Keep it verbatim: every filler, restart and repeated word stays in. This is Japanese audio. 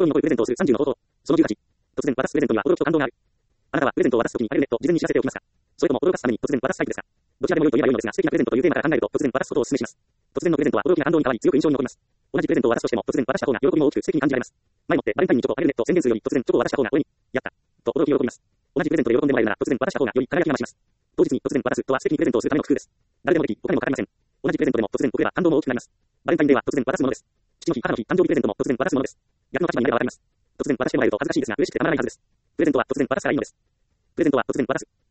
心に残るプレゼントをするさんじゅうの方法。そのじゅうはち。突然渡すプレゼントには驚きと感動がある。あなたはプレゼントを渡すときにあれねと事前に知らせておきますか？それとも驚かすために突然渡すタイプですか？どちらでも良いと言えば良いのですが、素敵なプレゼントというテーマから考えると突然渡すことをお勧めします。突然のプレゼントは驚きな感動に変わり強く印象に残ります。同じプレゼントを渡すとしても突然渡した方が喜びも大きく素敵に感じられます。前もってバレンタインにチョコをあげるねと宣言するより突然チョコを渡した方が俺に、やった、と驚き喜びます。同じプレゼントで喜んでもらえるなら突然渡した方がより輝きが増します。当日に突然渡すとは素敵にプレゼントをするための工夫です。誰でもでき、お金もかかりません。同じプレゼントでも突然送れば感動も大きくなります。バレンタインデーは突然渡すものです。父の日、母の日、誕生日プレゼントも突然渡すものです。逆の立場になればわかります。突然渡してもらえると恥ずかしいですが嬉しくてたまらないはずです。プレゼントは突然渡すからいいのです。プレゼントは突然渡す。